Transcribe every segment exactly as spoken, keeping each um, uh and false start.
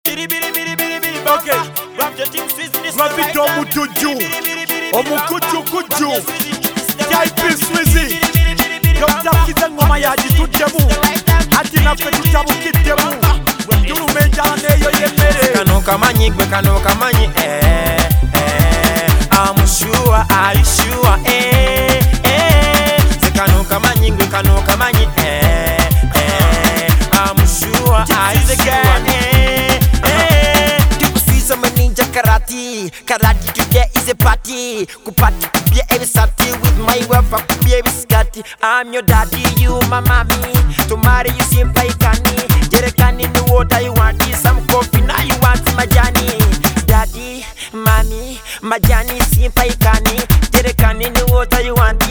Okay. Gravito mutuju omukuju kuju Jaipi Swizzy Yoktakiza ngoma yagituddemu ati naffe tutabukiddemu tulumenja neyo yemmere kano kamanyi gwe kano kamanyi eh eh I'm sure I sure eh eh kano kamanyi gwe kano kamanyi eh eh I'm sure I sure eh eh tukusiza ninja karate karate today is a party ku party be every Saturday with my wife up be every Saturday I'm your daddy you my mommy to marry you simple ikani jerekani ni water you want some coffee now you want majani daddy mommy majani simple ikani jerekani ni water you want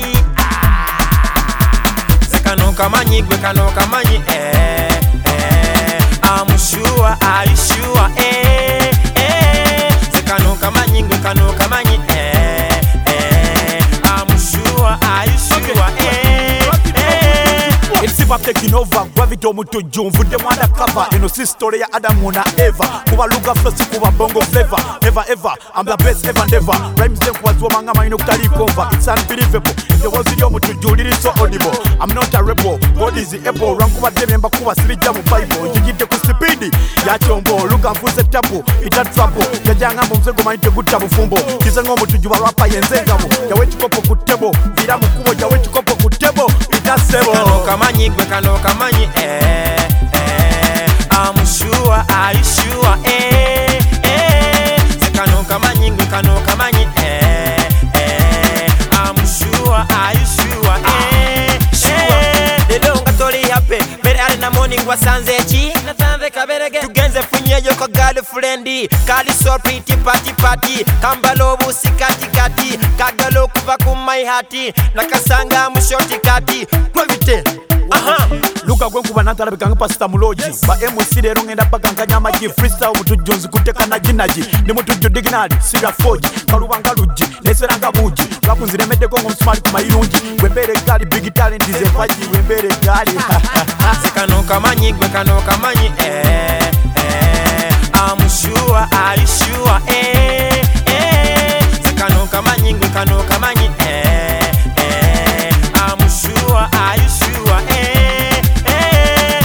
kano kamanyi gwe kano kamanyi eh eh I'm sure I sure eh eh kano kamanyi gwe kano kamanyi eh eh I'm sure I sure eh eh It's hip hop taking over Gravito mutuju mvudde mwanda cover eno si story ya Adamu na Eva kuba luga first kuba bongo flavor ever ever I'm the best ever never rhymes them kwa zuwa mangama ino kutali cover it's unbelievable if there was video mutuju lili so audible I'm not a rebel God is able rankuba dememba kuba sirija mu Bible njigite ku speed ya chombo luga mfuse tapu ita trouble yajanga mumzego maite gutabu fumbo kizengo mutuju barapa yenzengamo yawe chikopo kutebo vira mukubo yawe chikopo kutebo ita sebo kano kamanyi gwe kano kamanyi eh eh I'm sure I sure eh eh kano kamanyi gwe kano kamanyi eh eh I'm sure I sure eh sure de donga tori happy bere ari na morning wasanze chi natanze kaberege tugenze funyeyo ko girlfriend kali so pretty party party kambalo busi kati kati kagalo kuva ku my heart nakasanga mushoti kati Gravity aha luka gwenkuba nantala bikanga pasita muloji ba M C lero ngenda baganga nyama ji freestyle mutujunzi kuteka na jinaji ni mutuju dignali sibya foji kalubanga luji neseranga buji bakunzire medde kongo msmart kumayirunji wembere gali big talent is a faji wembere gali kano kamanyi gwe kano kamanyi eh eh I'm sure I sure eh eh kano kamanyi gwe kano kamanyi eh eh I'm sure I sure eh eh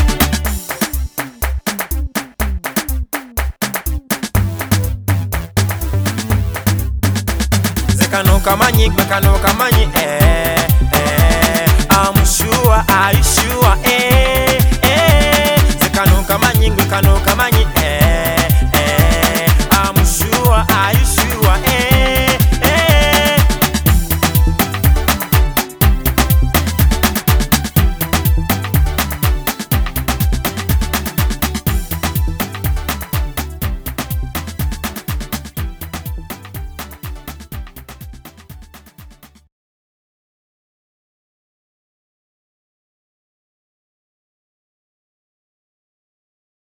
kano kamanyi gwe kano kamanyi eh eh I'm sure I sure eh eh kano kamanyi gwe kano kamanyi